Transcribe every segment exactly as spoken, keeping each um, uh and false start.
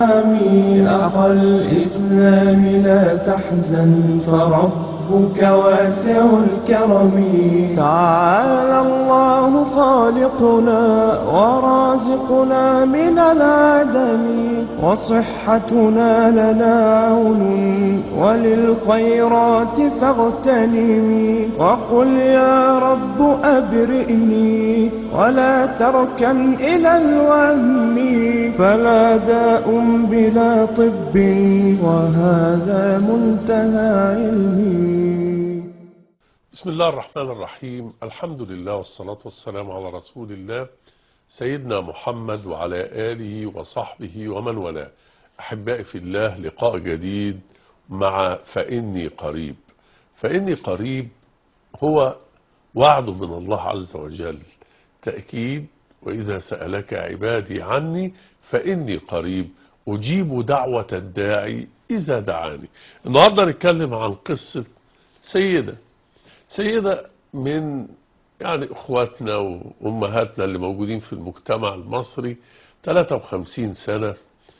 أخ الإسلام لا تحزن فربك واسع الكرم. تعالى الله خالقنا ورازقنا من العدم، وصحتنا لنا عون وللخيرات فاغتنمي. وقل يا رب أبرئني ولا تركن إلى الوهم، فلا داء بلا طب وهذا منتهى علمي. بسم الله الرحمن الرحيم. الحمد لله والصلاة والسلام على رسول الله سيدنا محمد وعلى آله وصحبه ومن والاه. أحبائي في الله، لقاء جديد مع فإني قريب. فإني قريب هو وعد من الله عز وجل، تأكيد: وإذا سألك عبادي عني فإني قريب أجيب دعوة الداعي إذا دعاني. النهاردة نتكلم عن قصة سيدة سيدة من يعني اخواتنا وامهاتنا اللي موجودين في المجتمع المصري، ثلاثة وخمسين سنة،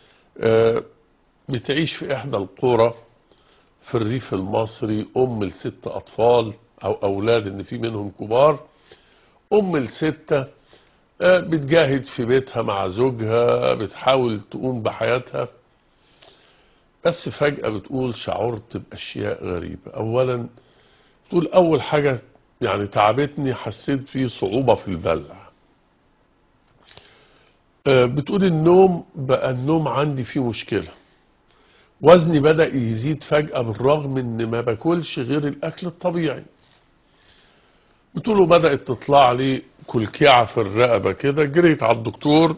بتعيش في احدى القرى في الريف المصري، ام لست اطفال او اولاد، ان في منهم كبار. ام لستة بتجاهد في بيتها مع زوجها، بتحاول تقوم بحياتها، بس فجأة بتقول شعرت باشياء غريبة. اولا تقول اول حاجة يعني تعبتني، حسيت فيه صعوبة في البلع. بتقول النوم بقى النوم عندي فيه مشكلة، وزني بدأ يزيد فجأة بالرغم ان ما باكلش غير الاكل الطبيعي. بتقول بدأت تطلع لي كلكعة في الرقبة كده. جريت على الدكتور،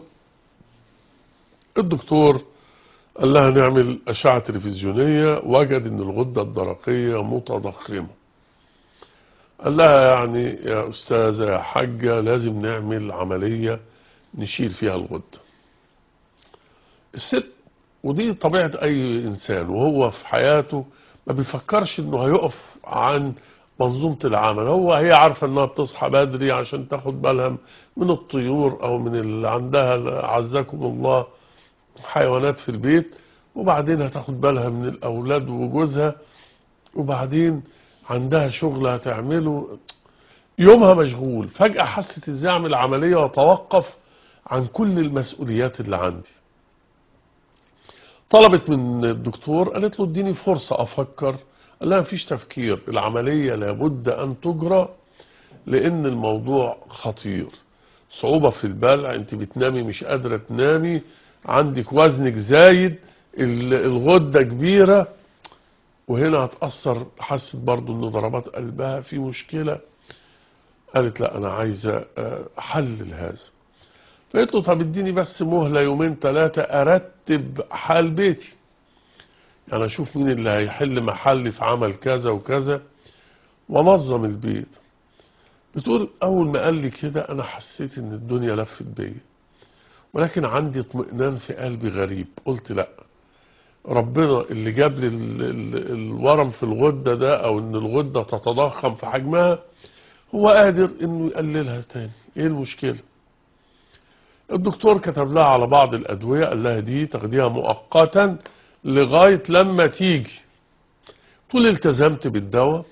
الدكتور قال لها نعمل أشعة تلفزيونية، وجد ان الغدة الدرقية متضخمة. قال لها يعني يا أستاذة يا حاجة لازم نعمل عملية نشيل فيها الغدة. الست، ودي طبيعة أي إنسان وهو في حياته، ما بيفكرش إنه هيقف عن منظومة العمل. هو هي عارفة إنها بتصحى بدري عشان تاخد بالها من الطيور أو من اللي عندها عزكم الله حيوانات في البيت، وبعدين هتاخد بالها من الأولاد وجوزها، وبعدين عندها شغل هتعمله، يومها مشغول. فجأة حست ازاي اعمل عملية واتوقف عن كل المسؤوليات اللي عندي. طلبت من الدكتور، قالت له اديني فرصة افكر. قال لها مفيش تفكير، العملية لابد ان تجرى لان الموضوع خطير. صعوبة في البلع، انت بتنامي مش قادرة تنامي، عندك وزنك زايد، الغدة كبيرة، وهنا هتأثر. حست برضو ان ضربات قلبها في مشكلة. قالت لا انا عايزة احلل هذا. فقلت له طب اديني بس مهلة يومين ثلاثة ارتب حال بيتي، يعني اشوف مين اللي هيحل محلي في عمل كذا وكذا ونظم البيت. بتقول اول ما قال لي كده انا حسيت ان الدنيا لفت بيا، ولكن عندي اطمئنان في قلبي غريب. قلت لا، ربنا اللي جاب لي الورم في الغدة ده او ان الغدة تتضخم في حجمها هو قادر انه يقللها تاني. ايه المشكلة؟ الدكتور كتب لها على بعض الأدوية، قال لها دي تاخديها مؤقتا لغاية لما تيجي. طول التزمت بالدواء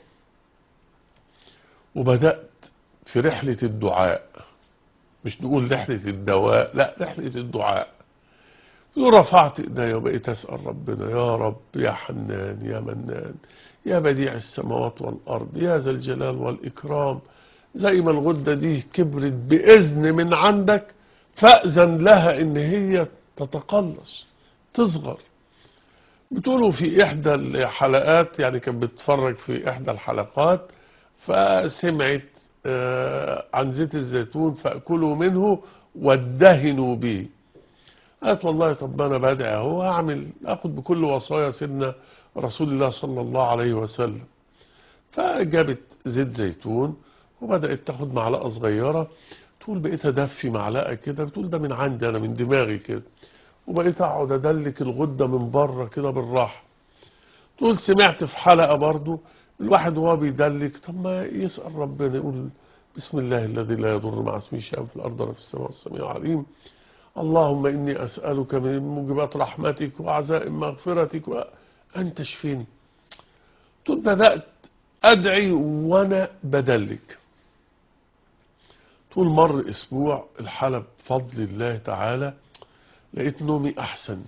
وبدأت في رحلة الدعاء. مش نقول رحلة الدواء، لا، رحلة الدعاء. ورفعت ايديا وبقيت أسأل ربنا يا رب يا حنان يا منان يا بديع السماوات والأرض يا ذا الجلال والإكرام، زي ما الغدة دي كبرت بإذن من عندك فأذن لها إن هي تتقلص تصغر. بتقولوا في إحدى الحلقات، يعني كانت بتتفرج في إحدى الحلقات، فسمعت آه عن زيت الزيتون فأكلوا منه وادهنوا به. قالت والله طب أنا بدعي أهو هعمل أخد بكل وصايا سيدنا رسول الله صلى الله عليه وسلم. فجابت زيت زيتون وبدأت تاخد معلقة صغيرة. تقول بقيت ادفي معلقة كده، بتقول ده من عندي انا من دماغي كده، وبقيت اقعد ادلك الغدة من بره كده بالراحة. تقول سمعت في حلقة برضو الواحد وهو بيدلك طب ما يسأل ربنا، يقول بسم الله الذي لا يضر مع اسمه شيء في الارض ولا في السماء والسميع العليم، اللهم إني أسألك من موجبات رحمتك وعزائم مغفرتك وأن تشفيني. تقول بدأت أدعي وأنا بدلك. طول مر أسبوع الحالة بفضل الله تعالى لقيت نومي أحسن،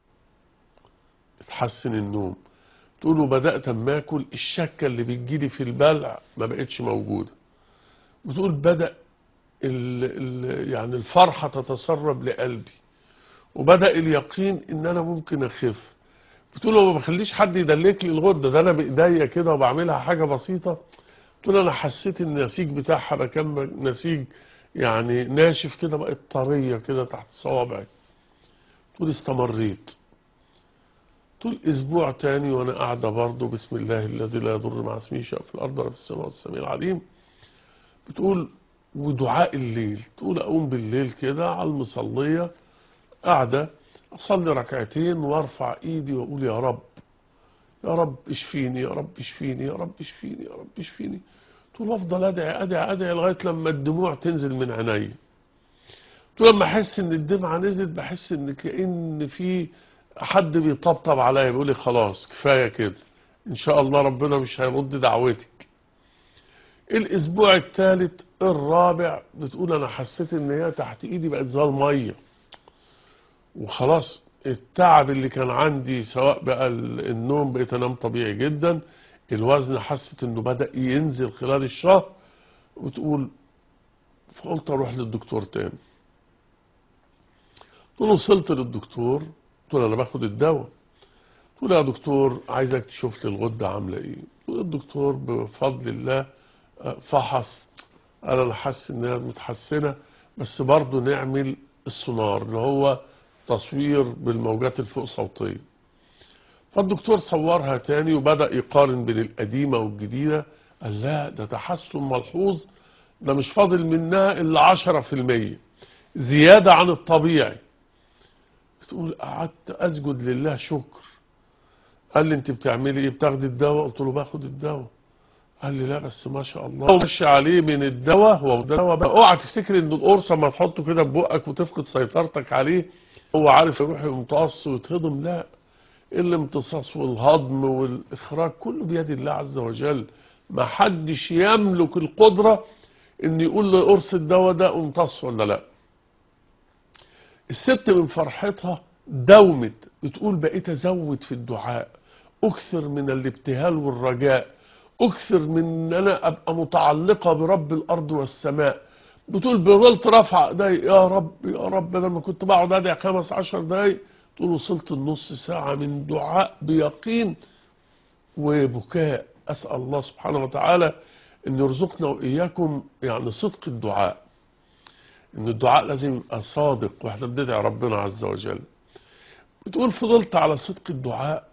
اتحسن النوم. تقول له بدأت أما أكل الشكة اللي بتجيلي في البلع ما بقتش موجودة. بتقول بدأ ال ال يعني الفرحة تتسرب لقلبي، وبدأ اليقين إن أنا ممكن أخف. بتقول له ما بخليش حد يدلك لي الغدة، ده أنا بإيديا كده وبعملها حاجة بسيطة. بتقول أنا حسيت إن النسيج بتاعها ده كان نسيج يعني ناشف كده، بقت طرية كده تحت صوابعي. تقول استمريت. طول اسبوع تاني وانا قاعده برضه بسم الله الذي لا يضر مع اسمه شيء في الارض ولا في السماء والسميع العليم. بتقول ودعاء الليل. تقول اقوم بالليل كده على المصليه قاعده اصلي ركعتين وارفع ايدي واقول يا رب يا رب اشفيني يا رب اشفيني يا رب اشفيني يا رب اشفيني. تقول افضل ادعي ادعي ادعي لغايه لما الدموع تنزل من عيني. تقول لما احس ان الدمعه نزلت بحس ان كأن في حد بيطبطب عليا بيقول لي خلاص كفايه كده، ان شاء الله ربنا مش هيرد دعوتك. الاسبوع الثالث الرابع بتقول انا حسيت ان هي تحت ايدي بقت زي الميه، وخلاص التعب اللي كان عندي سواء بقى النوم بقيت انام طبيعي جدا، الوزن حست انه بدأ ينزل خلال الشهر. وتقول فقلت اروح للدكتور تاني. تقول وصلت للدكتور. قلت له انا باخد الدواء. تقول يا دكتور عايزك تشوف لي الغده عامله ايه. تقول الدكتور بفضل الله فحص، قال انا حاسس انها متحسنه بس برضه نعمل السونار اللي هو تصوير بالموجات الفوق صوتيه. فالدكتور صورها تاني وبدأ يقارن بين القديمه والجديده. قال لا ده تحسن ملحوظ، ده مش فاضل منها الا عشرة في المية زياده عن الطبيعي. بتقول قعدت اسجد لله شكر. قال لي انت بتعملي ايه؟ بتاخدي الدواء؟ قلت له باخد الدواء. قال لي لا بس ما شاء الله ماشي عليه من الدواء. هو الدواء بقى اوعى تفتكر ان القرصه ما تحطه كده ببقك وتفقد سيطرتك عليه هو عارف يروح يمتص ويتهضم. لا، الامتصاص والهضم والاخراج كله بيد الله عز وجل. ما حدش يملك القدره ان يقول له قرص الدواء ده امتص ولا لا. الست من فرحتها داومت. بتقول بقيت ازود في الدعاء، اكثر من الابتهال والرجاء، اكثر من ان انا ابقى متعلقه برب الارض والسماء. بتقول فضلت رافعه ايدي يا رب يا رب بدل ما كنت بقعد ادعي خمس عشر دقايق. تقول وصلت النص ساعه من دعاء بيقين وبكاء. اسال الله سبحانه وتعالى ان يرزقنا واياكم يعني صدق الدعاء، ان الدعاء لازم يبقى صادق واحنا بندعي ربنا عز وجل. بتقول فضلت على صدق الدعاء،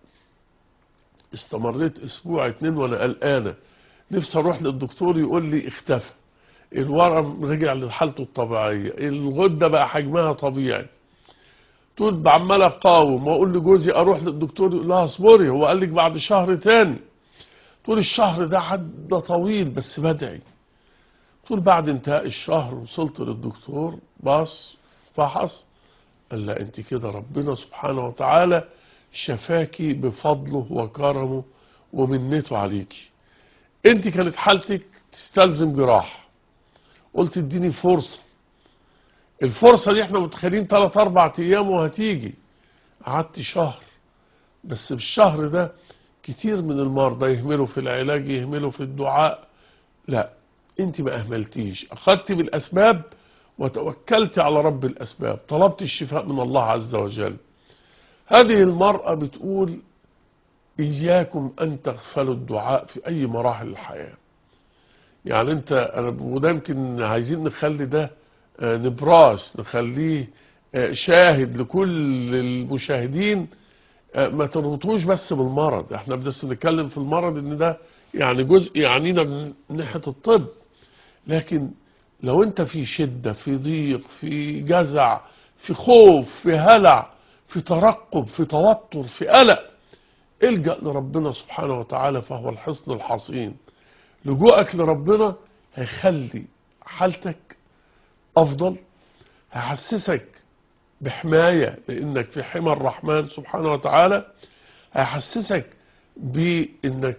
استمريت اسبوع اتنين وانا قلقانه نفسي اروح للدكتور يقول لي اختفى، الورم رجع لحالته الطبيعيه، الغده بقى حجمها طبيعي. تقول عمال اقاوم واقول لجوزي اروح للدكتور يقول لها اصبري هو قال لك بعد شهر تاني. تقول الشهر ده عدى طويل بس بدعي. تقول بعد انتهاء الشهر وصلت للدكتور بص فحص قال لا انت كده ربنا سبحانه وتعالى شفاكي بفضله وكرمه ومنته عليكي. انت كانت حالتك تستلزم جراحه. قلت اديني فرصه، الفرصه دي احنا متخيلين ثلاث اربع ايام وهتيجي. قعدت شهر، بس بالشهر ده كتير من المرضى يهملوا في العلاج يهملوا في الدعاء. لا انت ما اهملتيش، اخذت بالاسباب وتوكلت على رب الاسباب، طلبت الشفاء من الله عز وجل. هذه المرأة بتقول إياكم أن تغفلوا الدعاء في أي مراحل الحياة. يعني أنت أنا وده يمكن عايزين نخلي ده نبراس، نخليه شاهد لكل المشاهدين. ما تربطوش بس بالمرض، احنا بس بنتكلم في المرض ان ده يعني جزء يعنينا من ناحية الطب، لكن لو انت في شدة في ضيق في جزع في خوف في هلع في ترقب في توتر في قلق الجأ لربنا سبحانه وتعالى فهو الحصن الحصين. لجوءك لربنا هيخلي حالتك افضل، هيحسسك بحماية، لأنك في حمى الرحمن سبحانه وتعالى. هيحسسك بأنك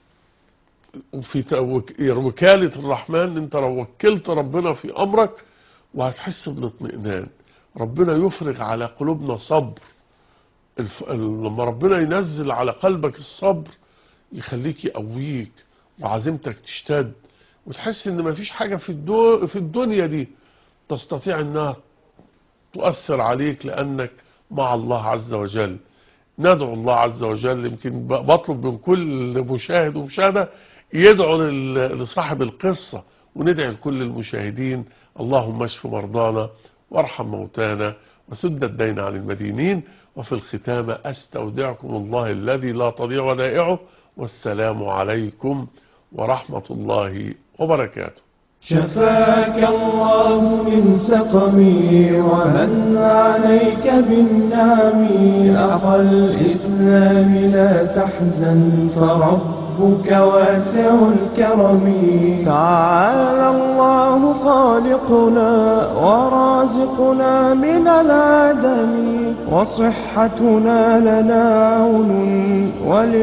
في وكالة الرحمن، انت لو وكلت ربنا في أمرك، وهتحس بالاطمئنان. ربنا يفرغ على قلوبنا صبر. الف... لما ربنا ينزل على قلبك الصبر يخليك يقويك وعزيمتك تشتد، وتحس ان مفيش حاجة في, الدو... في الدنيا دي تستطيع انها تؤثر عليك، لانك مع الله عز وجل. ندعو الله عز وجل، يمكن بطلب من كل مشاهد ومشاهدة يدعو لصاحب القصة، وندعي لكل المشاهدين: اللهم اشف مرضانا وارحم موتانا وسد الدين عن المدينين. وفي الختام أستودعكم الله الذي لا تضيع ودائعه، والسلام عليكم ورحمة الله وبركاته. شفاك الله من سقمي ومن عليك بالنعم. أخا الإسلام لا تحزن فربك واسع الكرم. تعالى الله خالقنا ورازقنا من العدم، وصحتنا لنا عون